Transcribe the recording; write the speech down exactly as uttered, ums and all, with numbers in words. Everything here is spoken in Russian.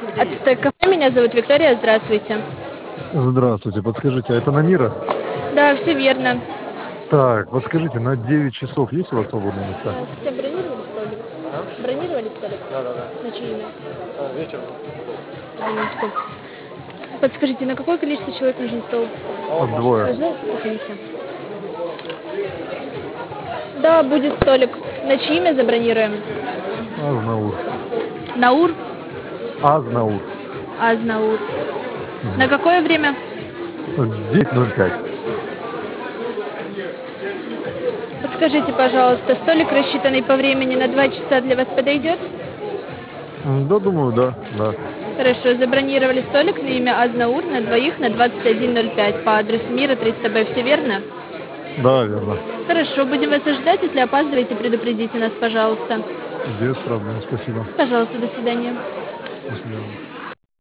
Ацтек кафе, меня зовут Виктория, здравствуйте. Здравствуйте, подскажите, а это на Мира? Да, все верно. Так, подскажите, на девять часов есть у вас свободные места? Хотя бронировали столик? Бронировали столик? Да, да, да. На чье имя? А, вечером. Минутку. Подскажите, на какое количество человек нужен стол? Двое. Можно комиссия? Да, будет столик. На чье имя забронируем? Азнаур. Наур? Азнаур. Азнаур. На какое время? девять ноль пять. Подскажите, пожалуйста, столик, рассчитанный по времени на два часа, для вас подойдет? Да, думаю, да, да. Хорошо, забронировали столик на имя Азнаур на двоих на двадцать один ноль пять по адресу Мира триста Б, все верно? Да, верно. Хорошо, будем вас ожидать. Если опаздываете, предупредите нас, пожалуйста. Без проблем, спасибо. Пожалуйста, до свидания. До свидания.